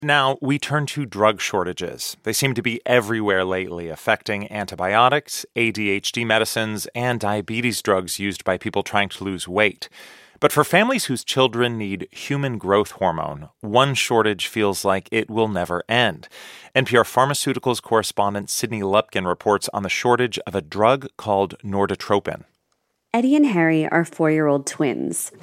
Now, we turn to drug shortages. They seem to be everywhere lately, affecting antibiotics, ADHD medicines, and diabetes drugs used by people trying to lose weight. But for families whose children need human growth hormone, one shortage feels like it will never end. NPR Pharmaceuticals correspondent Sydney Lupkin reports on the shortage of a drug called Norditropin. Eddie and Harry are 4-year-old twins.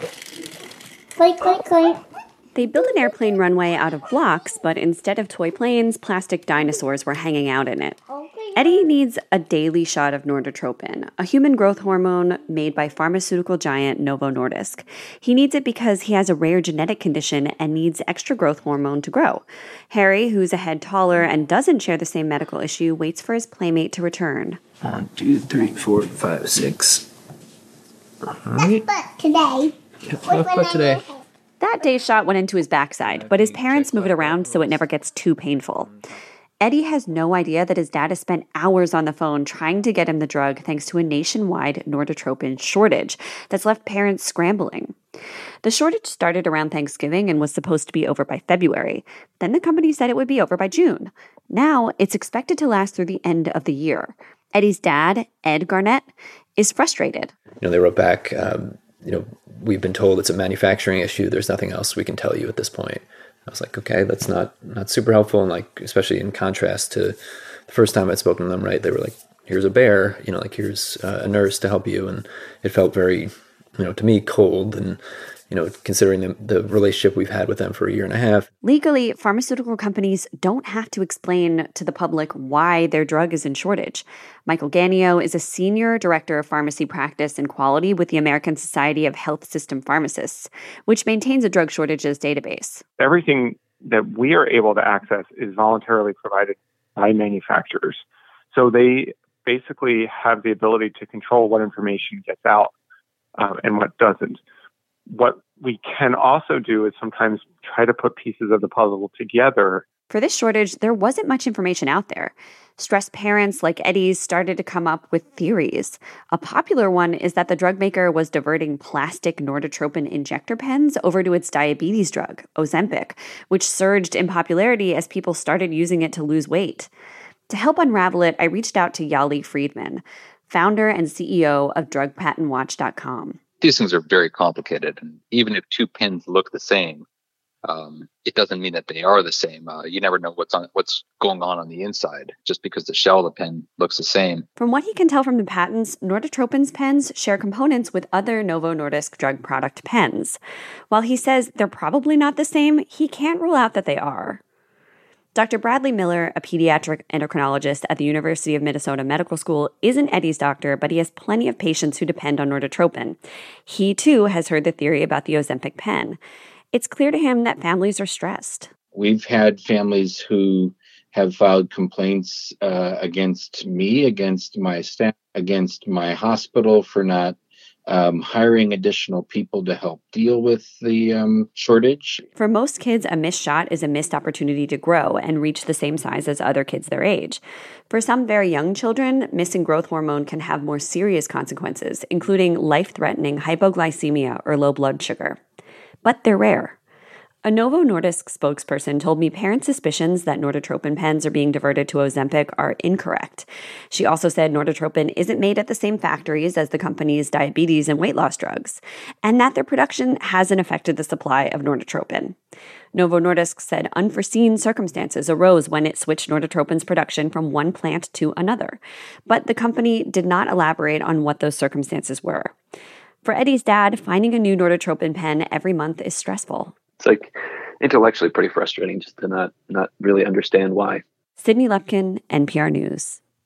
Click, click, click. They built an airplane runway out of blocks, but instead of toy planes, plastic dinosaurs were hanging out in it. Eddie needs a daily shot of Norditropin, a human growth hormone made by pharmaceutical giant Novo Nordisk. He needs it because he has a rare genetic condition and needs extra growth hormone to grow. Harry, who's a head taller and doesn't share the same medical issue, waits for his playmate to return. 1, 2, 3, 4, 5, 6. All right. But today. Left foot today. That day's shot went into his backside, but his parents move it around so it never gets too painful. Eddie has no idea that his dad has spent hours on the phone trying to get him the drug thanks to a nationwide Norditropin shortage that's left parents scrambling. The shortage started around Thanksgiving and was supposed to be over by February. Then the company said it would be over by June. Now it's expected to last through the end of the year. Eddie's dad, Ed Garnett, is frustrated. They wrote back, we've been told it's a manufacturing issue. There's nothing else we can tell you at this point. I was like, okay, that's not super helpful. And especially in contrast to the first time I'd spoken to them, right? They were like, here's a bear, here's a nurse to help you. And it felt very, to me, cold. And, considering the relationship we've had with them for a year and a half. Legally, pharmaceutical companies don't have to explain to the public why their drug is in shortage. Michael Gagno is a senior director of pharmacy practice and quality with the American Society of Health System Pharmacists, which maintains a drug shortages database. Everything that we are able to access is voluntarily provided by manufacturers. So they basically have the ability to control what information gets out and what doesn't. What we can also do is sometimes try to put pieces of the puzzle together. For this shortage, there wasn't much information out there. Stressed parents like Eddie's started to come up with theories. A popular one is that the drug maker was diverting plastic Norditropin injector pens over to its diabetes drug, Ozempic, which surged in popularity as people started using it to lose weight. To help unravel it, I reached out to Yali Friedman, founder and CEO of DrugPatentWatch.com. These things are very complicated, and even if two pens look the same, it doesn't mean that they are the same. You never know what's going on the inside just because the shell of the pen looks the same. From what he can tell from the patents, Norditropin's pens share components with other Novo Nordisk drug product pens. While he says they're probably not the same, he can't rule out that they are. Dr. Bradley Miller, a pediatric endocrinologist at the University of Minnesota Medical School, isn't Eddie's doctor, but he has plenty of patients who depend on Norditropin. He, too, has heard the theory about the Ozempic pen. It's clear to him that families are stressed. We've had families who have filed complaints against me, against my staff, against my hospital for not hiring additional people to help deal with the shortage. For most kids, a missed shot is a missed opportunity to grow and reach the same size as other kids their age. For some very young children, missing growth hormone can have more serious consequences, including life-threatening hypoglycemia or low blood sugar. But they're rare. A Novo Nordisk spokesperson told me parents' suspicions that Norditropin pens are being diverted to Ozempic are incorrect. She also said Norditropin isn't made at the same factories as the company's diabetes and weight loss drugs, and that their production hasn't affected the supply of Norditropin. Novo Nordisk said unforeseen circumstances arose when it switched Norditropin's production from one plant to another, but the company did not elaborate on what those circumstances were. For Eddie's dad, finding a new Norditropin pen every month is stressful. It's intellectually pretty frustrating just to not really understand why. Sydney Lupkin, NPR News.